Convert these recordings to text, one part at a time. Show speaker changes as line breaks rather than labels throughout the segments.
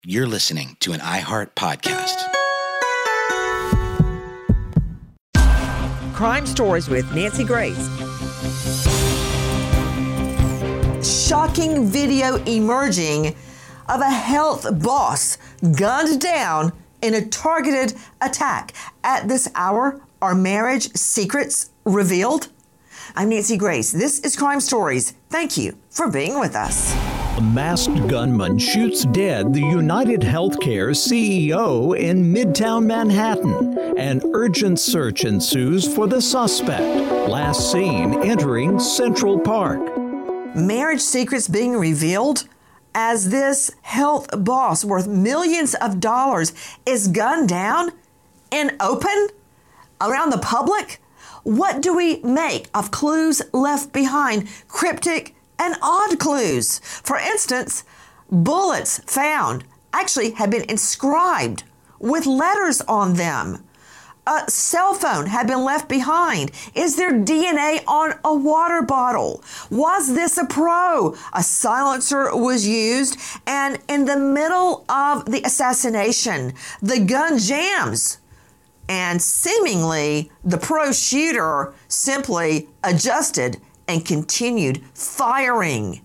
You're listening to an iHeart podcast.
Crime Stories with Nancy Grace. Shocking video emerging of a health boss gunned down in a targeted attack. At this hour, are marriage secrets revealed? I'm Nancy Grace. This is Crime Stories. Thank you for being with us.
A masked gunman shoots dead the United Healthcare CEO in Midtown Manhattan. An urgent search ensues for the suspect, last seen entering Central Park.
Marriage secrets being revealed as this health boss worth millions of dollars is gunned down in open around the public. What do we make of clues left behind? Cryptic and odd clues. For instance, bullets found actually had been inscribed with letters on them. A cell phone had been left behind. Is there DNA on a water bottle? Was this a pro? A silencer was used, and in the middle of the assassination, the gun jams. And seemingly, the pro shooter simply adjusted and continued firing.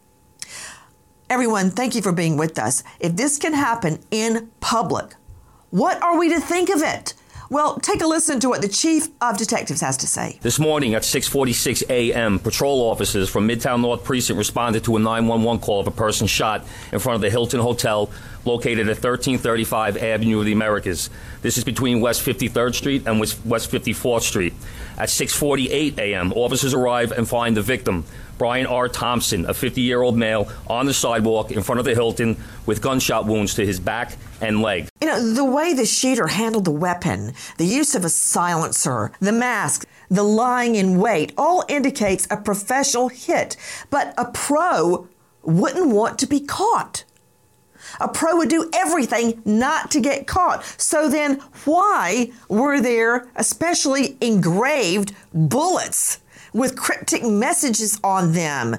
Everyone, thank you for being with us. If this can happen in public, what are we to think of it? Well, take a listen to what the chief of detectives has to say.
This morning at 6:46 a.m., patrol officers from Midtown North Precinct responded to a 911 call of a person shot in front of the Hilton Hotel located at 1335 Avenue of the Americas. This is between West 53rd Street and West 54th Street. At 6:48 a.m., officers arrive and find the victim, Brian R. Thompson, a 50-year-old male, on the sidewalk in front of the Hilton with gunshot wounds to his back and leg.
You know, the way the shooter handled the weapon, the use of a silencer, the mask, the lying in wait, all indicates a professional hit. But a pro wouldn't want to be caught. A pro would do everything not to get caught. So then why were there especially engraved bullets with cryptic messages on them?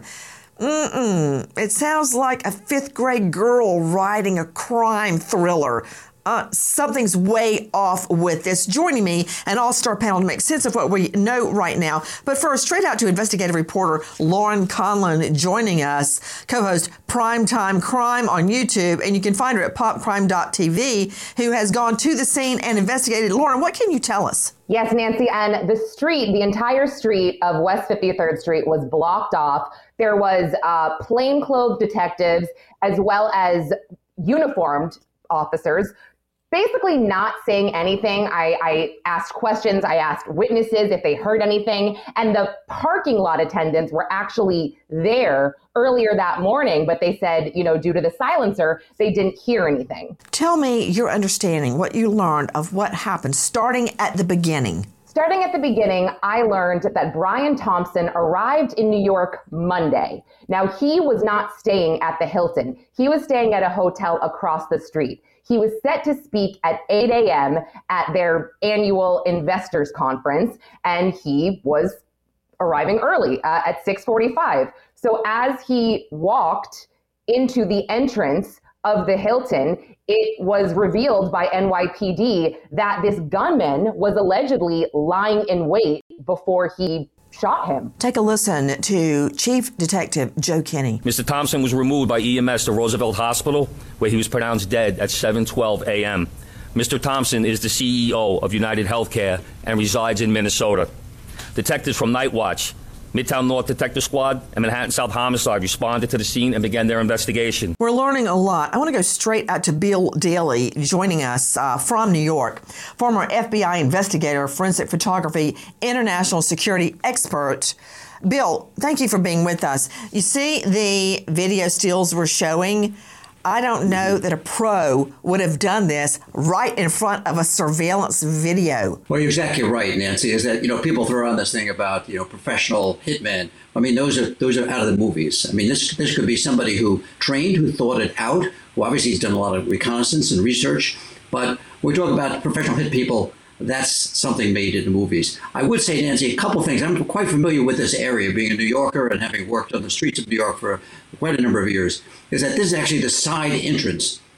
It sounds like a fifth grade girl writing a crime thriller. Something's way off with this. Joining me, an all-star panel to make sense of what we know right now. But first, straight out to investigative reporter Lauren Conlon joining us, co-host Primetime Crime on YouTube, and you can find her at popcrime.tv, who has gone to the scene and investigated. Lauren, what can you tell us?
Yes, Nancy, and the entire street of West 53rd Street was blocked off. There was plainclothes detectives as well as uniformed officers basically not saying anything. I asked questions. I asked witnesses if they heard anything. And the parking lot attendants were actually there earlier that morning, but they said, due to the silencer, they didn't hear anything.
Tell me your understanding, what you learned of what happened, starting at the beginning.
Starting at the beginning, I learned that Brian Thompson arrived in New York Monday. Now, he was not staying at the Hilton. He was staying at a hotel across the street. He was set to speak at 8 a.m. at their annual investors conference, and he was arriving early at 6:45. So as he walked into the entrance of the Hilton, it was revealed by NYPD that this gunman was allegedly lying in wait before he shot him.
Take a listen to Chief Detective Joe Kinney.
Mr. Thompson was removed by EMS to Roosevelt Hospital, where he was pronounced dead at 7:12 a.m. Mr. Thompson is the CEO of United Healthcare and resides in Minnesota. Detectives from Night Watch, Midtown North Detective Squad, and Manhattan South Homicide responded to the scene and began their investigation.
We're learning a lot. I want to go straight out to Bill Daly joining us from New York, former FBI investigator, forensic photography, international security expert. Bill, thank you for being with us. You see the video stills we're showing? I don't know that a pro would have done this right in front of a surveillance video.
Well, you're exactly right, Nancy, is that, people throw around this thing about, professional hitmen. I mean, those are out of the movies. I mean, this could be somebody who trained, who thought it out, who obviously has done a lot of reconnaissance and research. But when we talk about professional hit people, that's something made in the movies. I would say, Nancy, a couple things. I'm quite familiar with this area, being a New Yorker and having worked on the streets of New York for quite a number of years, is that this is actually the side entrance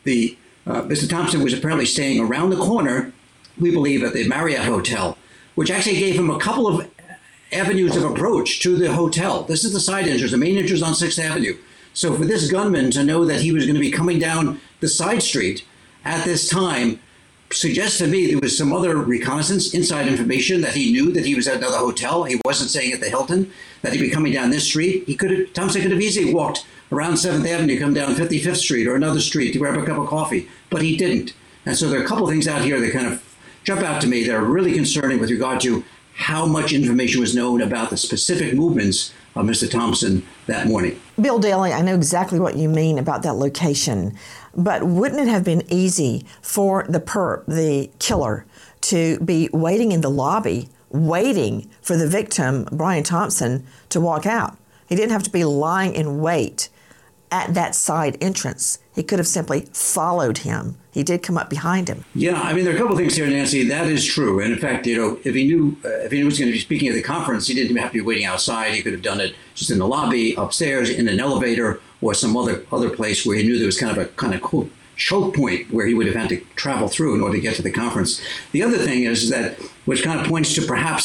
Mr. Thompson was apparently staying around the corner, we believe, at the Marriott Hotel, which actually gave him a couple of avenues of approach to the hotel. This is the side entrance. The main entrance on 6th Avenue. So for this gunman to know that he was going to be coming down the side street at this time suggests to me there was some other reconnaissance, inside information, that he knew that he was at another hotel. He wasn't staying at the Hilton, that he'd be coming down this street. Thompson could have easily walked around 7th Avenue, come down 55th Street or another street to grab a cup of coffee, but he didn't. And so there are a couple of things out here that kind of jump out to me that are really concerning with regard to how much information was known about the specific movements of Mr. Thompson that morning.
Bill Daly, I know exactly what you mean about that location, but wouldn't it have been easy for the killer, to be waiting in the lobby, waiting for the victim, Brian Thompson, to walk out? He didn't have to be lying in wait at that side entrance. He could have simply followed him. He did come up behind him.
Yeah, I mean, there are a couple of things here, Nancy. That is true. And in fact, if he knew he was going to be speaking at the conference, he didn't have to be waiting outside. He could have done it just in the lobby, upstairs, in an elevator, or some other place where he knew there was kind of quote choke point where he would have had to travel through in order to get to the conference. The other thing is that, which kind of points to perhaps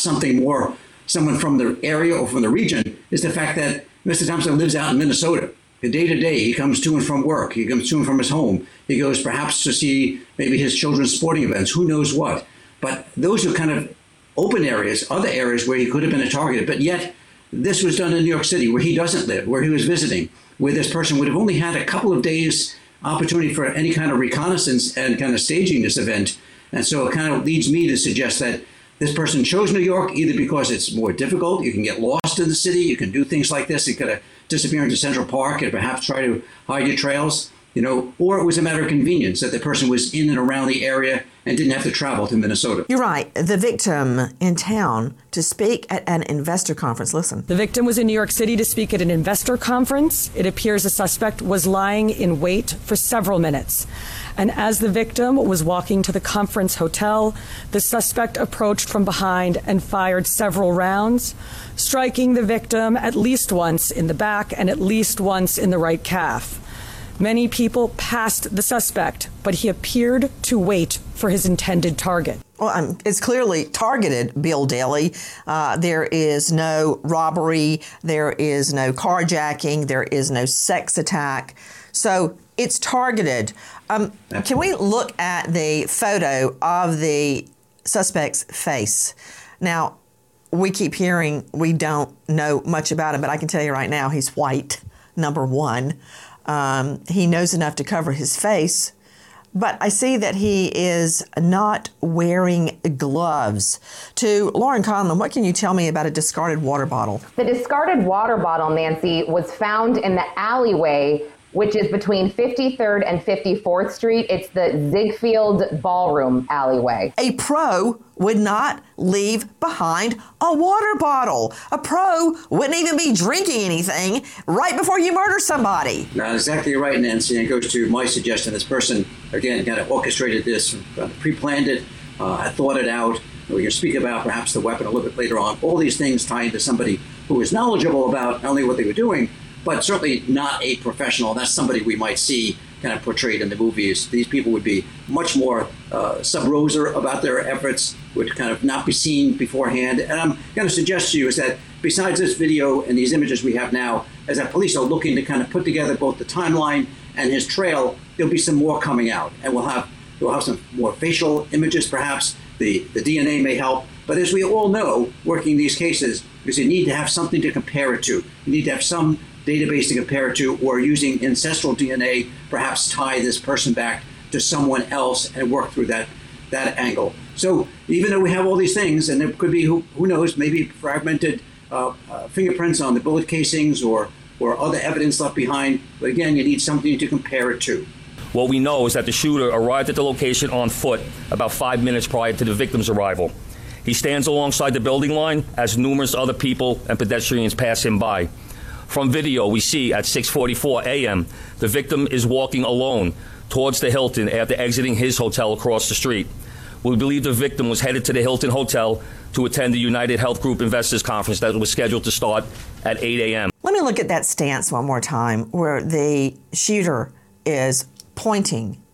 someone from the area or from the region, is the fact that Mr. Thompson lives out in Minnesota. Day to day, he comes to and from work. He comes to and from his home. He goes perhaps to see maybe his children's sporting events, who knows what. But those are kind of open areas, other areas where he could have been a target. But yet, this was done in New York City, where he doesn't live, where he was visiting, where this person would have only had a couple of days opportunity for any kind of reconnaissance and kind of staging this event. And so it kind of leads me to suggest that this person chose New York either because it's more difficult, you can get lost in the city, you can do things like this, you could have disappear into Central Park and perhaps try to hide your trails, or it was a matter of convenience that the person was in and around the area and didn't have to travel to Minnesota.
You're right. The victim in town to speak at an investor conference. Listen.
The victim was in New York City to speak at an investor conference. It appears the suspect was lying in wait for several minutes. And as the victim was walking to the conference hotel, the suspect approached from behind and fired several rounds, striking the victim at least once in the back and at least once in the right calf. Many people passed the suspect, but he appeared to wait for his intended target.
Well, it's clearly targeted, Bill Daly. There is no robbery. There is no carjacking. There is no sex attack. So it's targeted. Can we look at the photo of the suspect's face? Now, we keep hearing we don't know much about him, but I can tell you right now he's white, number one. He knows enough to cover his face, but I see that he is not wearing gloves. To Lauren Conlon, what can you tell me about a discarded water bottle?
The discarded water bottle, Nancy, was found in the alleyway, which is between 53rd and 54th Street. It's the Ziegfeld Ballroom alleyway.
A pro would not leave behind a water bottle. A pro wouldn't even be drinking anything right before you murder somebody.
That's exactly right, Nancy. And it goes to my suggestion. This person, again, kind of orchestrated this, pre-planned it, thought it out. We can speak about perhaps the weapon a little bit later on. All these things tie into somebody who is knowledgeable about not only what they were doing, but certainly not a professional. That's somebody we might see kind of portrayed in the movies. These people would be much more sub rosa about their efforts, would kind of not be seen beforehand. And I'm going to suggest to you is that besides this video and these images we have now, as that police are looking to kind of put together both the timeline and his trail, there'll be some more coming out. And we'll have some more facial images perhaps. The DNA may help. But as we all know, working these cases, because you need to have something to compare it to. You need to have some database to compare it to, or using ancestral DNA, perhaps tie this person back to someone else and work through that angle. So even though we have all these things, and there could be, who knows, maybe fragmented fingerprints on the bullet casings or other evidence left behind, but again, you need something to compare it to.
What we know is that the shooter arrived at the location on foot about 5 minutes prior to the victim's arrival. He stands alongside the building line as numerous other people and pedestrians pass him by. From video, we see at 6:44 a.m., the victim is walking alone towards the Hilton after exiting his hotel across the street. We believe the victim was headed to the Hilton Hotel to attend the United Health Group Investors Conference that was scheduled to start at 8 a.m.
Let me look at that stance one more time where the shooter is pointing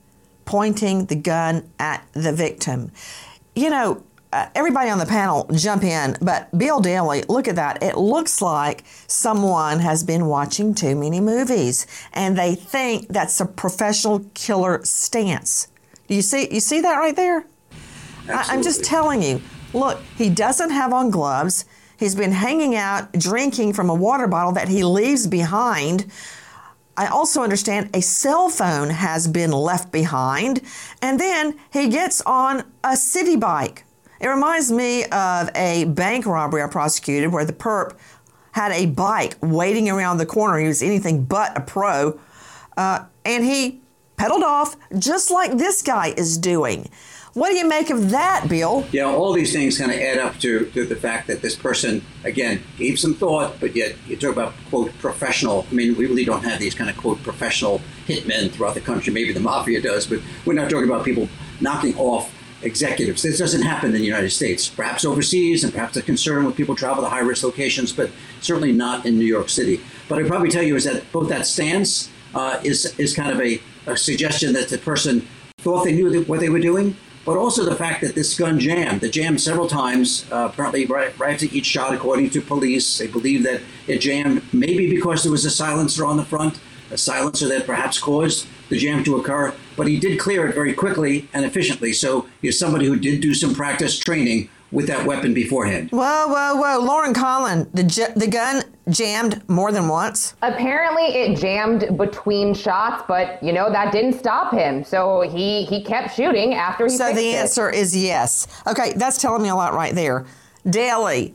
pointing the gun at the victim. You know, everybody on the panel jump in, but Bill Daly, look at that. It looks like someone has been watching too many movies, and they think that's a professional killer stance. You see that right there? I'm just telling you. Look, he doesn't have on gloves. He's been hanging out, drinking from a water bottle that he leaves behind. I also understand a cell phone has been left behind, and then he gets on a city bike. It reminds me of a bank robbery I prosecuted where the perp had a bike waiting around the corner. He was anything but a pro, and he pedaled off just like this guy is doing. What do you make of that, Bill?
Yeah, all these things kind of add up to the fact that this person, again, gave some thought, but yet you talk about, quote, professional. I mean, we really don't have these kind of, quote, professional hitmen throughout the country. Maybe the mafia does, but we're not talking about people knocking off executives. This doesn't happen in the United States. Perhaps overseas, and perhaps a concern when people travel to high-risk locations, but certainly not in New York City. But I'd probably tell you is that both that stance is kind of a suggestion that the person thought they knew what they were doing, but also the fact that this gun jammed. It jammed several times, apparently right after each shot, according to police. They believe that it jammed maybe because there was a silencer on the front, a silencer that perhaps caused the jam to occur. But he did clear it very quickly and efficiently. So he's somebody who did do some practice training with that weapon beforehand.
Whoa. Lauren Collin, the gun jammed more than once?
Apparently it jammed between shots, but, you know, that didn't stop him. So he kept shooting after he fixed it.
So the answer is yes. Okay, that's telling me a lot right there. Daly.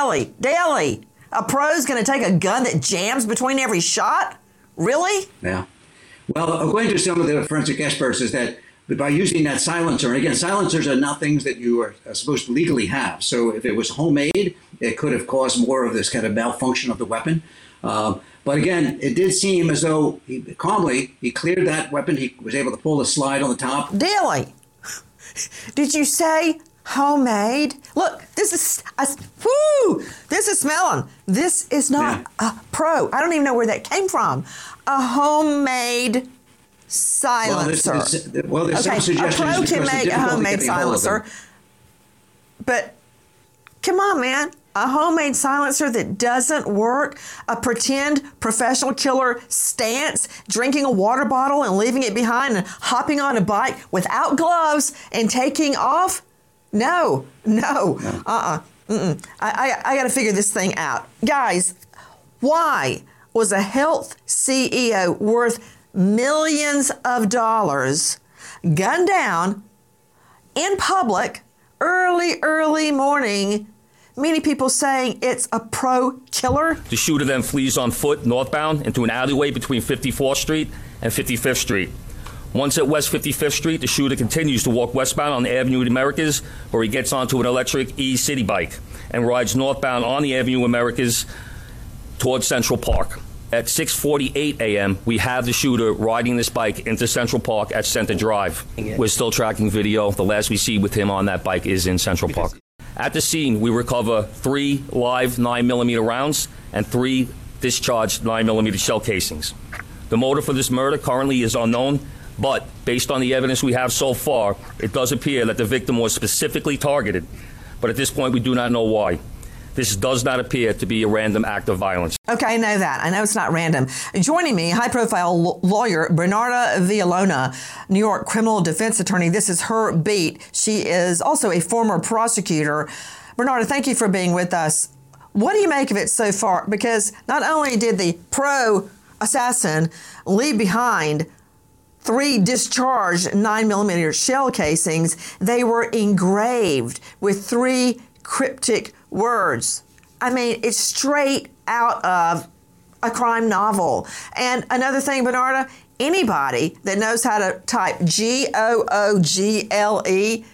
A pro's going to take a gun that jams between every shot? Really?
Yeah. Well, according to some of the forensic experts, is that by using that silencer, and again, silencers are not things that you are supposed to legally have. So if it was homemade, it could have caused more of this kind of malfunction of the weapon. But again, it did seem as though he cleared that weapon. He was able to pull the slide on the top.
Daly, did you say homemade? Look, this is smelling. This is not a pro. I don't even know where that came from. A homemade silencer.
Well, there's some suggestions.
A pro can make a homemade silencer, but come on, man. A homemade silencer that doesn't work, a pretend professional killer stance, drinking a water bottle and leaving it behind and hopping on a bike without gloves and taking off? No. I got to figure this thing out. Guys, why was a health CEO worth millions of dollars gunned down in public early morning? Many people saying it's a pro killer.
The shooter then flees on foot northbound into an alleyway between 54th Street and 55th Street. Once at West 55th Street, the shooter continues to walk westbound on the Avenue of the Americas, where he gets onto an electric E-City bike and rides northbound on the Avenue of Americas towards Central Park. At 6:48 a.m., we have the shooter riding this bike into Central Park at Center Drive. We're still tracking video. The last we see with him on that bike is in Central Park. At the scene, we recover 3 live 9mm rounds and 3 discharged 9mm shell casings. The motive for this murder currently is unknown, but based on the evidence we have so far, it does appear that the victim was specifically targeted. But at this point, we do not know why. This does not appear to be a random act of violence.
Okay, I know that. I know it's not random. Joining me, high-profile lawyer Bernarda Villalona, New York criminal defense attorney. This is her beat. She is also a former prosecutor. Bernarda, thank you for being with us. What do you make of it so far? Because not only did the pro assassin leave behind 3 discharged 9mm shell casings, they were engraved with 3 cryptic words. I mean, it's straight out of a crime novel. And another thing, Bernarda, anybody that knows how to type Google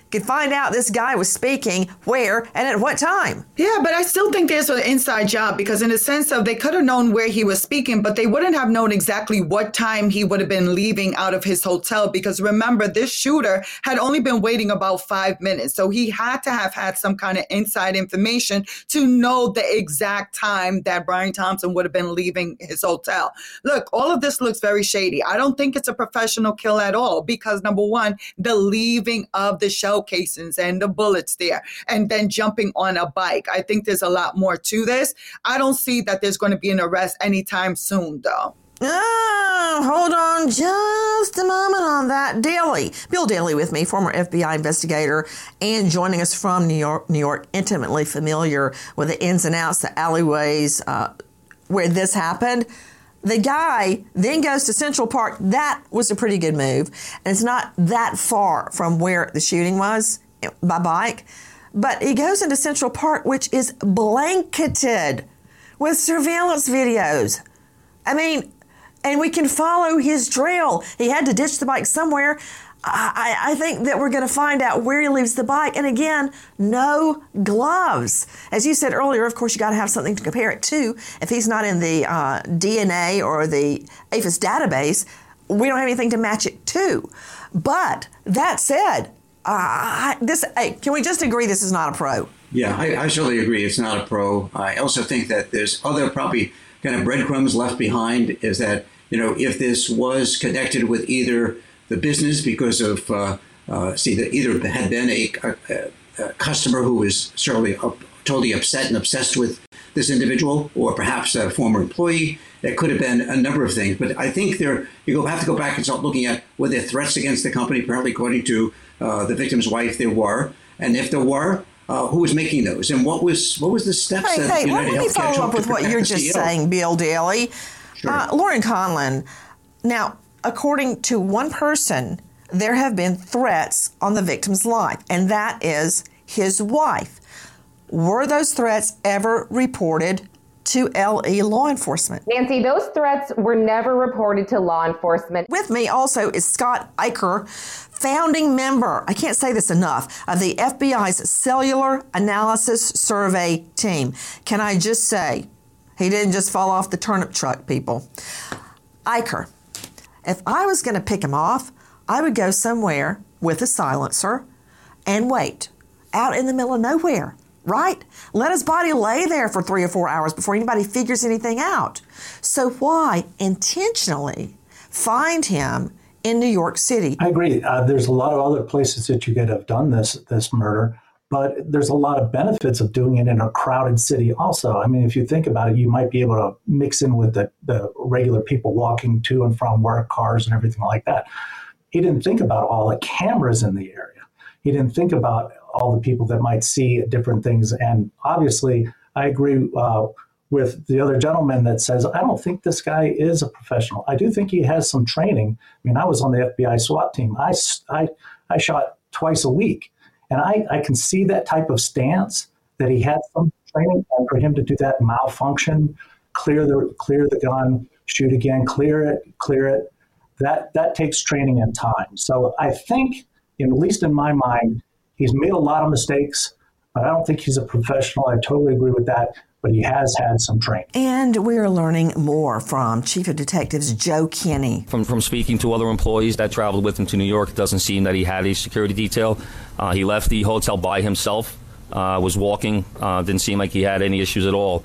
could find out this guy was speaking where and at what time.
Yeah, but I still think there's an inside job, because in the sense of they could have known where he was speaking, but they wouldn't have known exactly what time he would have been leaving out of his hotel. Because remember, this shooter had only been waiting about 5 minutes. So he had to have had some kind of inside information to know the exact time that Brian Thompson would have been leaving his hotel. Look, all of this looks very shady. I don't think it's a professional kill at all, because number one, the leaving of the shell casings and the bullets there, and then jumping on a bike. I think there's a lot more to this. I don't see that there's going to be an arrest anytime soon, though.
Hold on just a moment on that. Daly, Bill Daly with me, former FBI investigator, and joining us from New York, intimately familiar with the ins and outs, the alleyways where this happened. The guy then goes to Central Park. That was a pretty good move. And it's not that far from where the shooting was by bike. But he goes into Central Park, which is blanketed with surveillance videos. I mean, and we can follow his trail. He had to ditch the bike somewhere. I think that we're going to find out where he leaves the bike. And again, no gloves. As you said earlier, of course, you got to have something to compare it to. If he's not in the DNA or the APHIS database, we don't have anything to match it to. But that said, can we just agree this is not a pro?
Yeah, I certainly agree it's not a pro. I also think that there's other probably kind of breadcrumbs left behind, is that, if this was connected with either the business because of, either had been a customer who was certainly totally upset and obsessed with this individual, or perhaps a former employee. It could have been a number of things. But I think you have to go back and start looking at, were there threats against the company? Apparently, according to the victim's wife, there were. And if there were, who was making those? And what was the steps that United
let me
Healthcare
follow up
took
with
to
what
protect
you're
the
just
CEO?
saying, Bill Daly.
Sure.
Lauren Conlon, now, according to one person, there have been threats on the victim's life, and that is his wife. Were those threats ever reported to LE law enforcement?
Nancy, those threats were never reported to law enforcement.
With me also is Scott Eicher, founding member, I can't say this enough, of the FBI's Cellular Analysis Survey team. Can I just say, he didn't just fall off the turnip truck, people. Eicher, if I was going to pick him off, I would go somewhere with a silencer and wait out in the middle of nowhere, right? Let his body lay there for 3 or 4 hours before anybody figures anything out. So why intentionally find him in New York City?
I agree. There's a lot of other places that you could have done this murder, but there's a lot of benefits of doing it in a crowded city also. I mean, if you think about it, you might be able to mix in with the regular people walking to and from work, cars and everything like that. He didn't think about all the cameras in the area. He didn't think about all the people that might see different things. And obviously, I agree with the other gentleman that says, I don't think this guy is a professional. I do think he has some training. I mean, I was on the FBI SWAT team. I shot twice a week. And I can see that type of stance, that he had some training, and for him to do that malfunction, clear the gun, shoot again, clear it, that takes training and time. So I think, at least in my mind, he's made a lot of mistakes, but I don't think he's a professional. I totally agree with that, but he has had some training.
And we are learning more from Chief of Detectives Joe Kinney.
From speaking to other employees that traveled with him to New York, it doesn't seem that he had a security detail. He left the hotel by himself, was walking, didn't seem like he had any issues at all.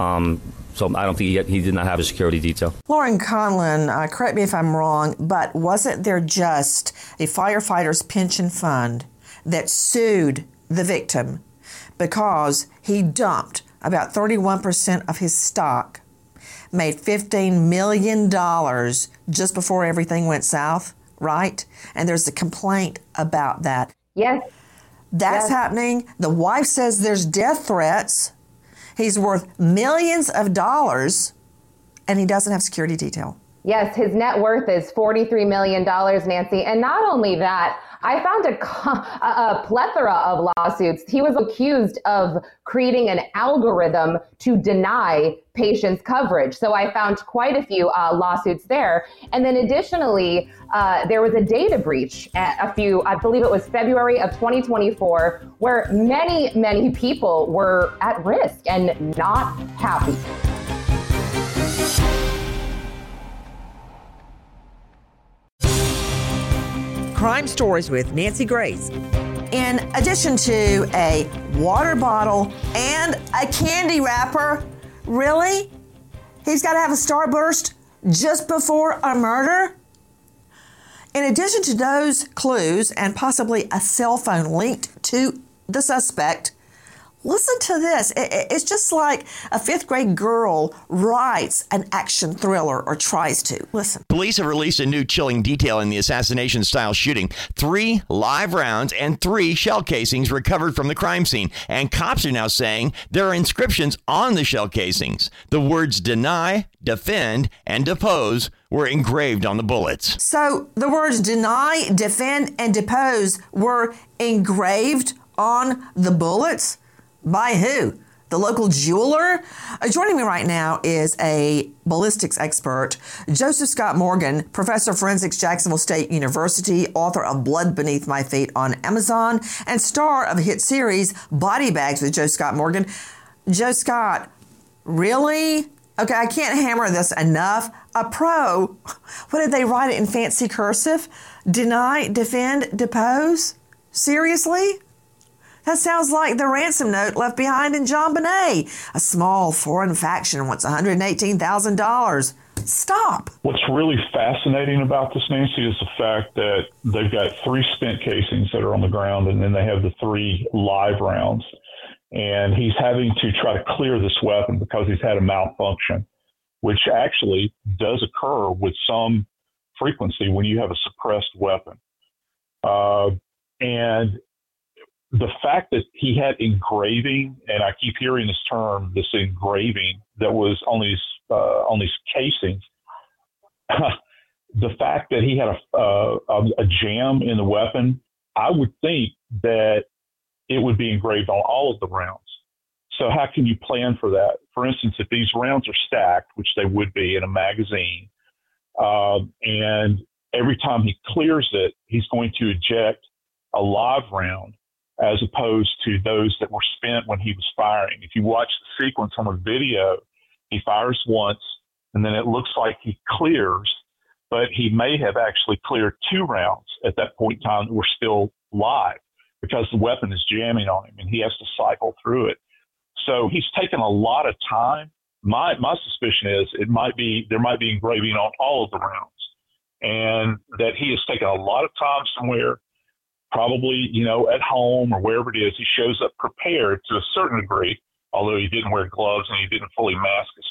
So I don't think he did not have a security detail.
Lauren Conlon, correct me if I'm wrong, but wasn't there just a firefighter's pension fund that sued the victim because he dumped about 31% of his stock, made $15 million just before everything went south, right? And there's a complaint about that.
Yes.
That's happening. The wife says there's death threats. He's worth millions of dollars, and he doesn't have security detail.
Yes, his net worth is $43 million, Nancy. And not only that, I found a plethora of lawsuits. He was accused of creating an algorithm to deny patients coverage. So I found quite a few lawsuits there. And then additionally, there was a data breach I believe it was February of 2024, where many people were at risk and not happy.
Crime Stories with Nancy Grace. In addition to a water bottle and a candy wrapper, really? He's got to have a starburst just before a murder? In addition to those clues and possibly a cell phone linked to the suspect, listen to this. It's just like a fifth grade girl writes an action thriller or tries to. Listen.
Police have released a new chilling detail in the assassination-style shooting. 3 live rounds and 3 shell casings recovered from the crime scene. And cops are now saying there are inscriptions on the shell casings. The words deny, defend, and depose were engraved on the bullets.
So the words deny, defend, and depose were engraved on the bullets? By who? The local jeweler? Joining me right now is a ballistics expert, Joseph Scott Morgan, professor of forensics, Jacksonville State University, author of Blood Beneath My Feet on Amazon, and star of the hit series Body Bags with Joe Scott Morgan. Joe Scott, really? Okay, I can't hammer this enough. A pro, what did they write it in fancy cursive? Deny, defend, depose? Seriously? That sounds like the ransom note left behind in John Bonet. A small foreign faction wants $118,000. Stop.
What's really fascinating about this, Nancy, is the fact that they've got 3 spent casings that are on the ground, and then they have the 3 live rounds. And he's having to try to clear this weapon because he's had a malfunction, which actually does occur with some frequency when you have a suppressed weapon. And the fact that he had engraving, and I keep hearing this term, this engraving that was on these casings, the fact that he had a jam in the weapon, I would think that it would be engraved on all of the rounds. So how can you plan for that? For instance, if these rounds are stacked, which they would be in a magazine, and every time he clears it, he's going to eject a live round, as opposed to those that were spent when he was firing. If you watch the sequence on the video, he fires once, and then it looks like he clears, but he may have actually cleared 2 rounds at that point in time that were still live because the weapon is jamming on him, and he has to cycle through it. So he's taken a lot of time. My suspicion is there might be engraving on all of the rounds, and that he has taken a lot of time somewhere, probably, at home or wherever it is. He shows up prepared to a certain degree, although he didn't wear gloves and he didn't fully mask his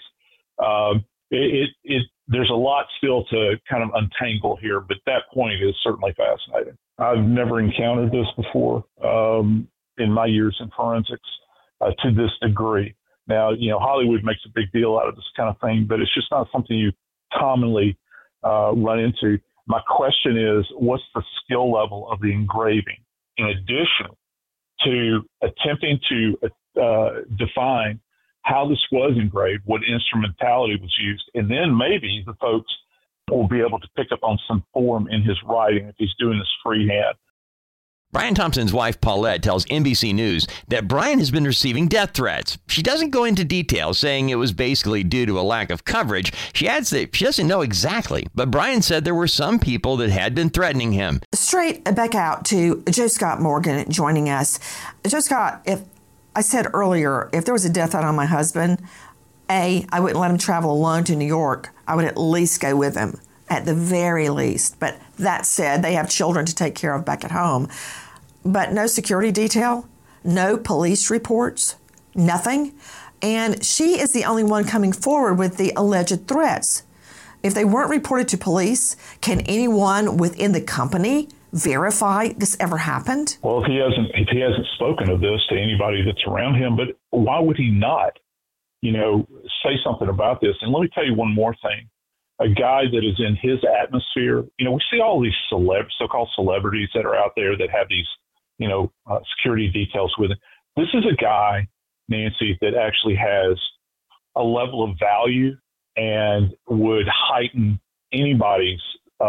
face. There's a lot still to kind of untangle here, but that point is certainly fascinating. I've never encountered this before in my years in forensics to this degree. Now, Hollywood makes a big deal out of this kind of thing, but it's just not something you commonly run into. My question is, what's the skill level of the engraving in addition to attempting to define how this was engraved, what instrumentality was used, and then maybe the folks will be able to pick up on some form in his writing if he's doing this freehand.
Brian Thompson's wife, Paulette, tells NBC News that Brian has been receiving death threats. She doesn't go into detail, saying it was basically due to a lack of coverage. She adds that she doesn't know exactly, but Brian said there were some people that had been threatening him.
Straight back out to Joe Scott Morgan joining us. Joe Scott, if I said earlier, if there was a death threat on my husband, I wouldn't let him travel alone to New York. I would at least go with him, at the very least. But that said, they have children to take care of back at home. But no security detail, no police reports, nothing. And she is the only one coming forward with the alleged threats. If they weren't reported to police, can anyone within the company verify this ever happened?
Well, if he hasn't spoken of this to anybody that's around him, but why would he not, say something about this? And let me tell you one more thing. a guy that is in his atmosphere. You know, we see all these so-called celebrities that are out there that have these, security details with it. This is a guy, Nancy, that actually has a level of value and would heighten anybody's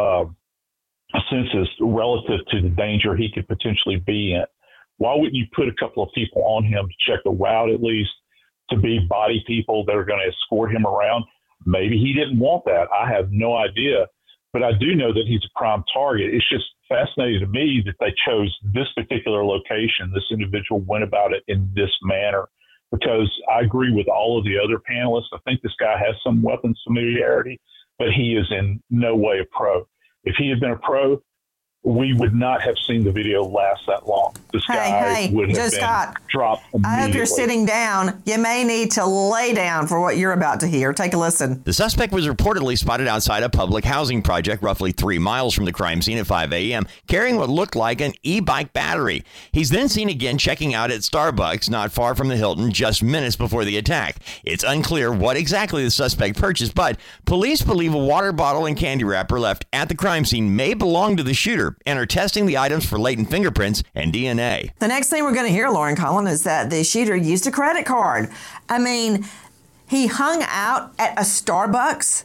senses relative to the danger he could potentially be in. Why wouldn't you put a couple of people on him to check the route, at least, to be body people that are going to escort him around? Maybe he didn't want that. I have no idea. But I do know that he's a prime target. It's just fascinating to me that they chose this particular location. This individual went about it in this manner, because I agree with all of the other panelists. I think this guy has some weapons familiarity, but he is in no way a pro. If he had been a pro, we would not have seen the video last that long. This guy would have been dropped immediately.
I hope you're sitting down. You may need to lay down for what you're about to hear. Take a listen.
The suspect was reportedly spotted outside a public housing project roughly 3 miles from the crime scene at 5 a.m., carrying what looked like an e-bike battery. He's then seen again checking out at Starbucks not far from the Hilton just minutes before the attack. It's unclear what exactly the suspect purchased, but police believe a water bottle and candy wrapper left at the crime scene may belong to the shooter and are testing the items for latent fingerprints and DNA.
The next thing we're going to hear, Lauren Cullen, is that the shooter used a credit card. I mean, he hung out at a Starbucks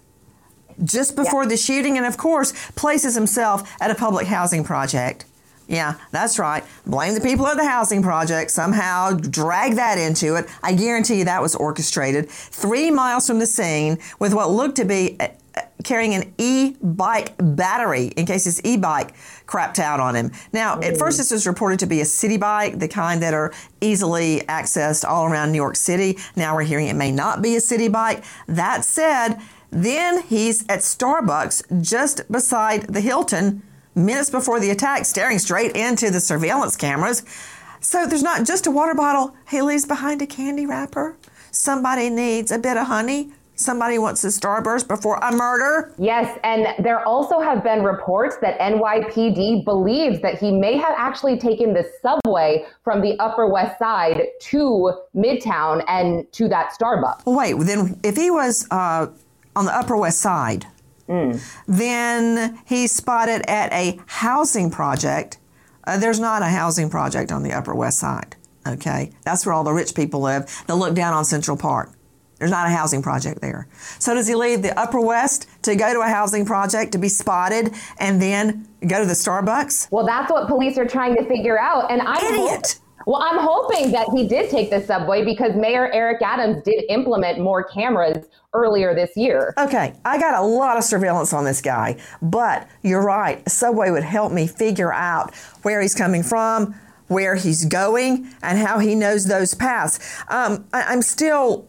just before the shooting and, of course, places himself at a public housing project. Yeah, that's right. Blame the people at the housing project. Somehow drag that into it. I guarantee you that was orchestrated. 3 miles from the scene with what looked to be carrying an e-bike battery in case his e-bike crapped out on him. Now, at first this was reported to be a city bike, the kind that are easily accessed all around New York City. Now we're hearing it may not be a city bike. That said, then he's at Starbucks just beside the Hilton minutes before the attack, staring straight into the surveillance cameras. So there's not just a water bottle. He leaves behind a candy wrapper. Somebody needs a bit of honey. Somebody wants a Starburst before a murder.
Yes, and there also have been reports that NYPD believes that he may have actually taken the subway from the Upper West Side to Midtown and to that Starbucks.
Wait, then if he was on the Upper West Side, then he's spotted at a housing project. There's not a housing project on the Upper West Side, okay? That's where all the rich people live. They look down on Central Park. There's not a housing project there. So does he leave the Upper West to go to a housing project to be spotted and then go to the Starbucks?
Well, that's what police are trying to figure out. And I'm hoping that he did take the subway because Mayor Eric Adams did implement more cameras earlier this year.
Okay, I got a lot of surveillance on this guy, but you're right. A subway would help me figure out where he's coming from, where he's going, and how he knows those paths. I'm still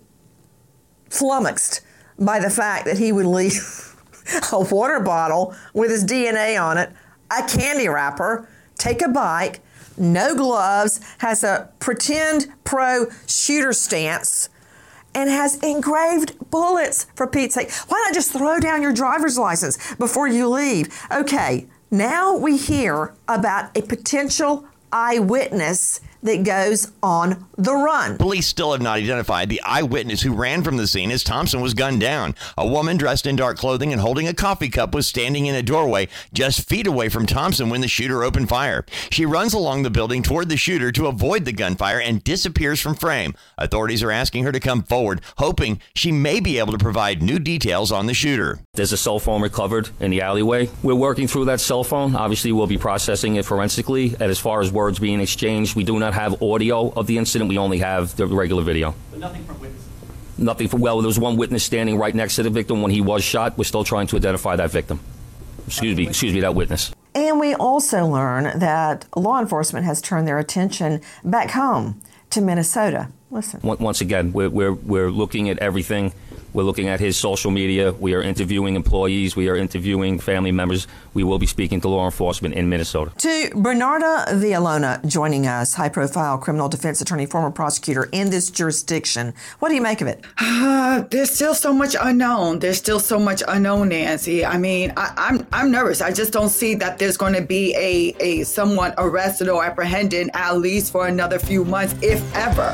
flummoxed by the fact that he would leave a water bottle with his DNA on it, a candy wrapper, take a bike, no gloves, has a pretend pro shooter stance, and has engraved bullets, for Pete's sake. Why not just throw down your driver's license before you leave? Okay, now we hear about a potential eyewitness that goes on the run.
Police still have not identified the eyewitness who ran from the scene as Thompson was gunned down. A woman dressed in dark clothing and holding a coffee cup was standing in a doorway just feet away from Thompson when the shooter opened fire. She runs along the building toward the shooter to avoid the gunfire and disappears from frame. Authorities are asking her to come forward, hoping she may be able to provide new details on the shooter.
There's a cell phone recovered in the alleyway. We're working through that cell phone. Obviously, we'll be processing it forensically. And as far as words being exchanged, we do not have audio of the incident. We only have the regular video.
But nothing from witnesses?
Well, there was one witness standing right next to the victim when he was shot. We're still trying to identify that victim. Excuse me, that witness.
And we also learn that law enforcement has turned their attention back home to Minnesota. Listen.
Once again, we're looking at everything. We're looking at his social media. We are interviewing employees. We are interviewing family members. We will be speaking to law enforcement in Minnesota.
To Bernarda Villalona joining us, high-profile criminal defense attorney, former prosecutor in this jurisdiction. What do you make of it?
There's still so much unknown. There's still so much unknown, Nancy. I mean, I'm nervous. I just don't see that there's going to be a someone arrested or apprehended at least for another few months, if ever.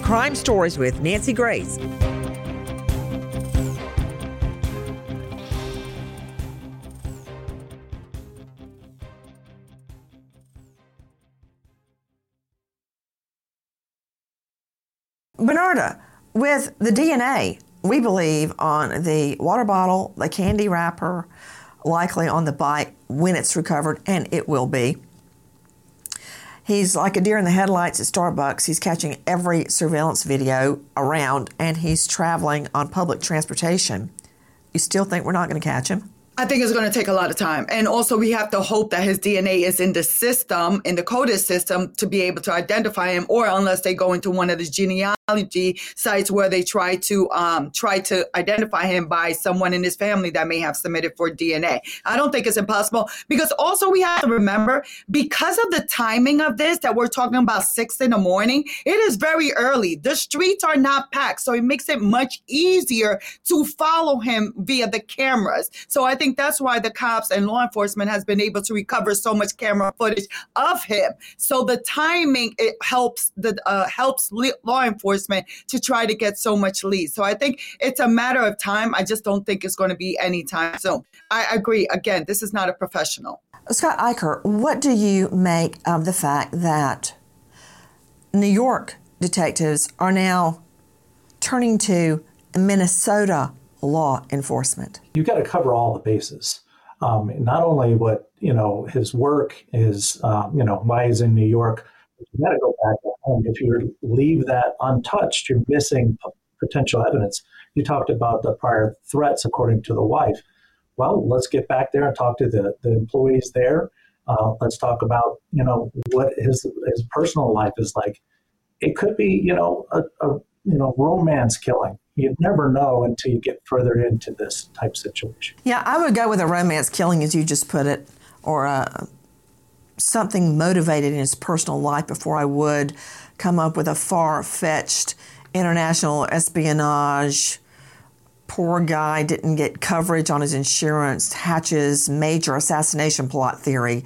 Crime Stories with Nancy Grace.
Bernarda, with the DNA, we believe on the water bottle, the candy wrapper, likely on the bike when it's recovered, and it will be. He's like a deer in the headlights at Starbucks. He's catching every surveillance video around, and he's traveling on public transportation. You still think we're not going to catch him?
I think it's going to take a lot of time. And also we have to hope that his DNA is in the system, in the CODIS system, to be able to identify him, or unless they go into one of the genealogy sites where they try to identify him by someone in his family that may have submitted for DNA. I don't think it's impossible, because also we have to remember, because of the timing of this, that we're talking about 6 a.m, it is very early. The streets are not packed, so it makes it much easier to follow him via the cameras. So I think that's why the cops and law enforcement has been able to recover so much camera footage of him. So the timing, it helps law enforcement to try to get so much leads. So I think it's a matter of time. I just don't think it's going to be any time soon. I agree. Again, this is not a professional.
Scott Eicher, what do you make of the fact that New York detectives are now turning to Minnesota law enforcement?
You've got to cover all the bases. Not only what, his work is, why he's in New York, but you got to go back to home. If you leave that untouched, you're missing potential evidence. You talked about the prior threats, according to the wife. Well, let's get back there and talk to the employees there. Let's talk about, what his personal life is like. It could be, a romance killing. You never know until you get further into this type situation.
Yeah, I would go with a romance killing, as you just put it, or something motivated in his personal life before I would come up with a far-fetched international espionage. Poor guy didn't get coverage on his insurance, hatches major assassination plot theory.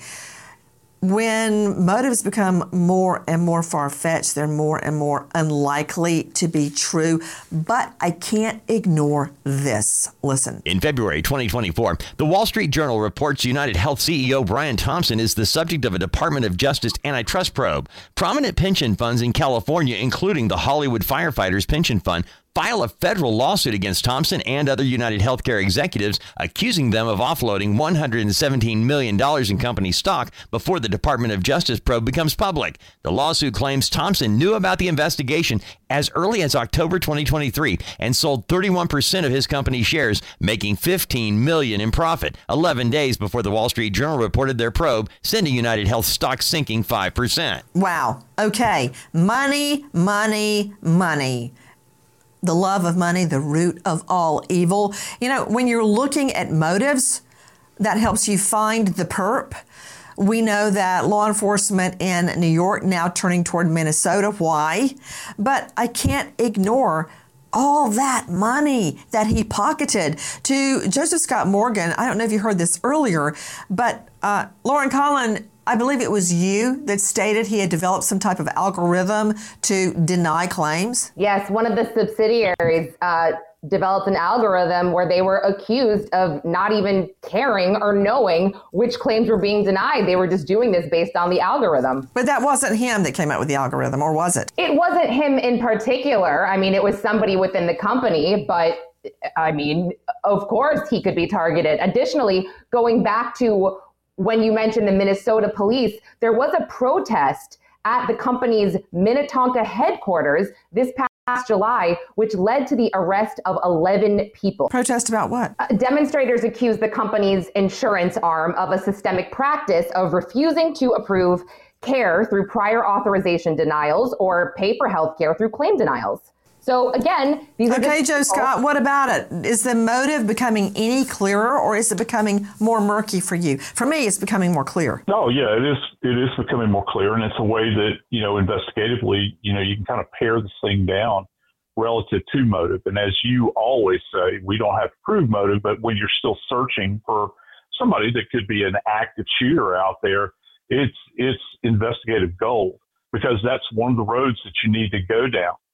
When motives become more and more far-fetched, they're more and more unlikely to be true. But I can't ignore this. Listen.
In February 2024, the Wall Street Journal reports United Health CEO Brian Thompson is the subject of a Department of Justice antitrust probe. Prominent pension funds in California, including the Hollywood Firefighters Pension Fund, file a federal lawsuit against Thompson and other United Healthcare executives, accusing them of offloading $117 million in company stock before the Department of Justice probe becomes public. The lawsuit claims Thompson knew about the investigation as early as October 2023 and sold 31% of his company's shares, making $15 million in profit, 11 days before the Wall Street Journal reported their probe, sending United Health stock sinking 5%.
Wow. Okay. Money, money, money. The love of money, the root of all evil. When you're looking at motives, that helps you find the perp. We know that law enforcement in New York now turning toward Minnesota. Why? But I can't ignore all that money that he pocketed to Joseph Scott Morgan. I don't know if you heard this earlier, but Lauren Collin, I believe it was you that stated he had developed some type of algorithm to deny claims.
Yes, one of the subsidiaries developed an algorithm where they were accused of not even caring or knowing which claims were being denied. They were just doing this based on the algorithm.
But that wasn't him that came out with the algorithm, or was it?
It wasn't him in particular. I mean, it was somebody within the company, but I mean, of course he could be targeted. Additionally, going back to when you mentioned the Minnesota police, there was a protest at the company's Minnetonka headquarters this past July, which led to the arrest of 11 people.
Protest about what?
Demonstrators accused the company's insurance arm of a systemic practice of refusing to approve care through prior authorization denials or pay for health care through claim denials. So again, these are
okay, Joe Scott, what about it? Is the motive becoming any clearer, or is it becoming more murky for you? For me, it's becoming more clear.
No, yeah, it is becoming more clear, and it's a way that, investigatively, you can kind of pare this thing down relative to motive. And as you always say, we don't have to prove motive, but when you're still searching for somebody that could be an active shooter out there, it's investigative gold, because that's one of the roads that you need to go down.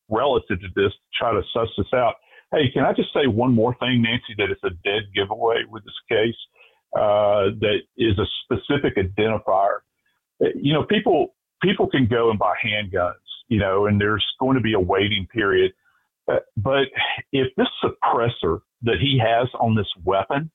relative to this to try to suss this out. Hey, can I just say one more thing, Nancy, that it's a dead giveaway with this case that is a specific identifier. People can go and buy handguns, and there's going to be a waiting period. But if this suppressor that he has on this weapon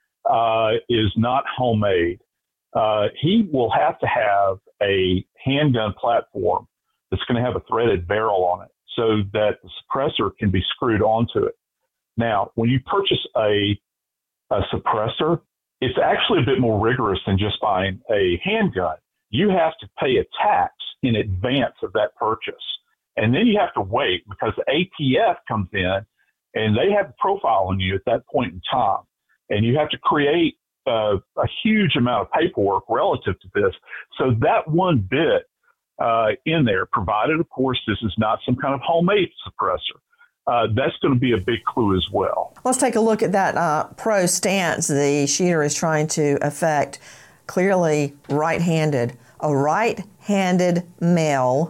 is not homemade, he will have to have a handgun platform that's going to have a threaded barrel on it so that the suppressor can be screwed onto it. Now, when you purchase a suppressor, it's actually a bit more rigorous than just buying a handgun. You have to pay a tax in advance of that purchase. And then you have to wait because the ATF comes in and they have a profile on you at that point in time. And you have to create a huge amount of paperwork relative to this. So that one bit in there, provided, of course, this is not some kind of homemade suppressor, that's going to be a big clue as well.
Let's take a look at that pro stance the shooter is trying to affect. Clearly right-handed. A right-handed male,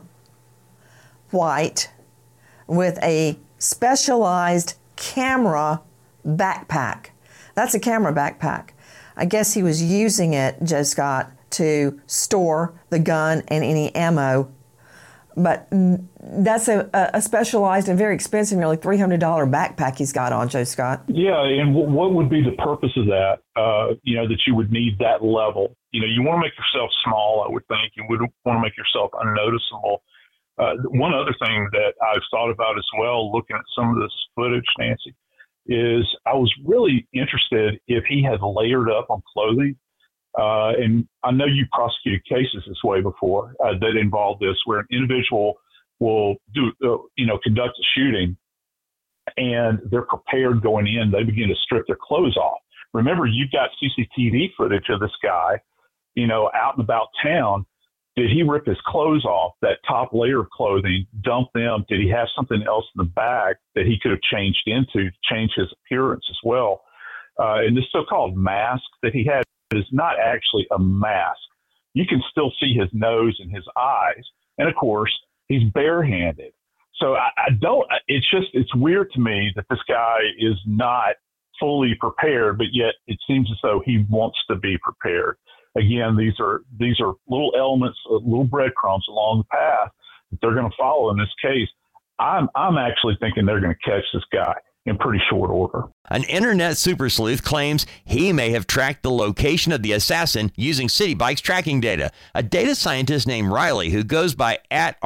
white, with a specialized camera backpack. That's a camera backpack. I guess he was using it, Joe Scott, to store the gun and any ammo. But that's a specialized and very expensive, nearly $300 backpack he's got on, Joe Scott.
Yeah, and what would be the purpose of that, that you would need that level? You want to make yourself small, I would think. You would want to make yourself unnoticeable. One other thing that I've thought about as well, looking at some of this footage, Nancy, is I was really interested if he had layered up on clothing. And I know you prosecuted cases this way before that involve this, where an individual will conduct a shooting and they're prepared going in. They begin to strip their clothes off. Remember, you've got CCTV footage of this guy, out and about town. Did he rip his clothes off, that top layer of clothing, dump them? Did he have something else in the bag that he could have changed into to change his appearance as well? And this so-called mask that he had is not actually a mask. You can still see his nose and his eyes. And of course, he's barehanded. So it's weird to me that this guy is not fully prepared, but yet it seems as though he wants to be prepared. Again, these are little elements, little breadcrumbs along the path that they're going to follow in this case. I'm actually thinking they're going to catch this guy in pretty short order.
An internet super sleuth claims he may have tracked the location of the assassin using City Bike's tracking data. A data scientist named Riley, who goes by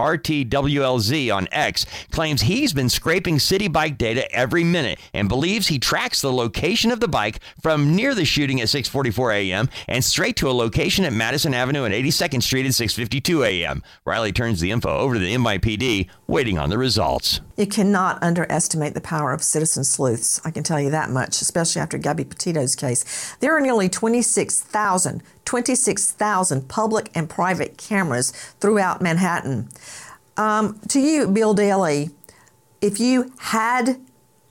@RTWLZ on X, claims he's been scraping City Bike data every minute and believes he tracks the location of the bike from near the shooting at 6:44 a.m. and straight to a location at Madison Avenue and 82nd Street at 6:52 a.m. Riley turns the info over to the NYPD, waiting on the results.
You cannot underestimate the power of citizen sleuths. I can tell you that much, especially after Gabby Petito's case. There are nearly 26,000 public and private cameras throughout Manhattan. To you, Bill Daly, if you had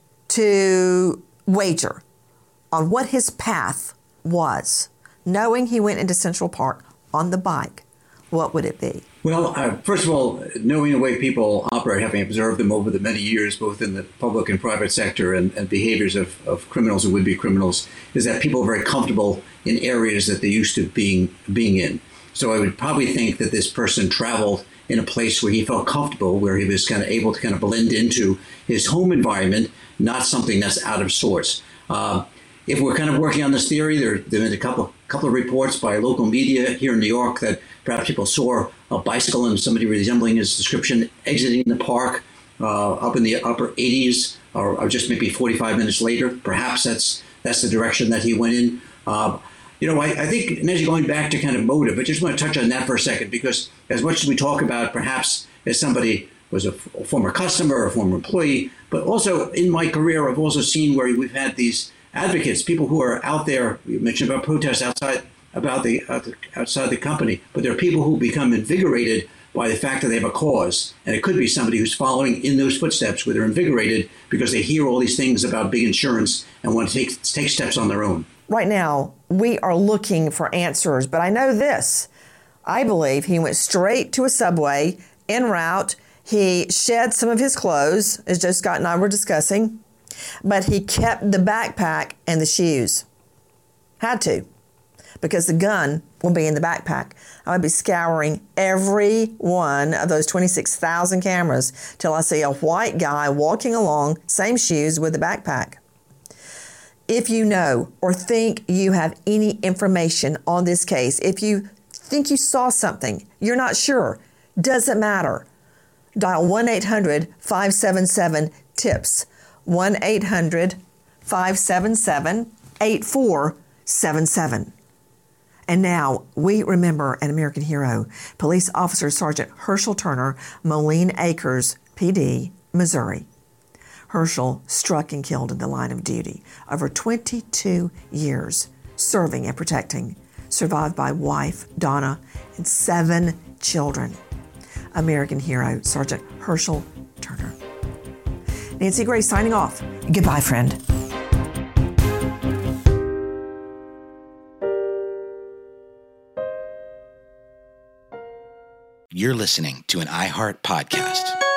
to wager on what his path was, knowing he went into Central Park on the bike, what would it be?
Well, first of all, knowing the way people operate, having observed them over the many years, both in the public and private sector, and behaviors of criminals and would-be criminals, is that people are very comfortable in areas that they're used to being in. So I would probably think that this person traveled in a place where he felt comfortable, where he was kind of able to kind of blend into his home environment, not something that's out of sorts. If we're kind of working on this theory, there have been a couple of reports by local media here in New York that perhaps people saw a bicycle and somebody resembling his description exiting the park up in the upper 80s or just maybe 45 minutes later. Perhaps that's the direction that he went in. I think, Nancy, going back to kind of motive, I just want to touch on that for a second, because as much as we talk about perhaps as somebody was a former customer or a former employee, but also in my career, I've also seen where we've had these advocates, people who are out there. You mentioned about protests outside the company, but there are people who become invigorated by the fact that they have a cause, and it could be somebody who's following in those footsteps, where they're invigorated because they hear all these things about big insurance and want to take steps on their own.
Right now, we are looking for answers, but I know this. I believe he went straight to a subway en route. He shed some of his clothes, as Joe Scott and I were discussing, but he kept the backpack and the shoes. Had to, because the gun will be in the backpack. I would be scouring every one of those 26,000 cameras till I see a white guy walking along, same shoes with the backpack. If you know or think you have any information on this case, if you think you saw something, you're not sure, doesn't matter. Dial 1-800-577-TIPS, 1-800-577-8477. And now we remember an American hero, Police Officer Sergeant Herschel Turner, Moline Acres, PD, Missouri. Herschel struck and killed in the line of duty over 22 years, serving and protecting, survived by wife, Donna, and 7 children. American hero, Sergeant Herschel Turner. Nancy Grace signing off. Goodbye, friend.
You're listening to an iHeart podcast.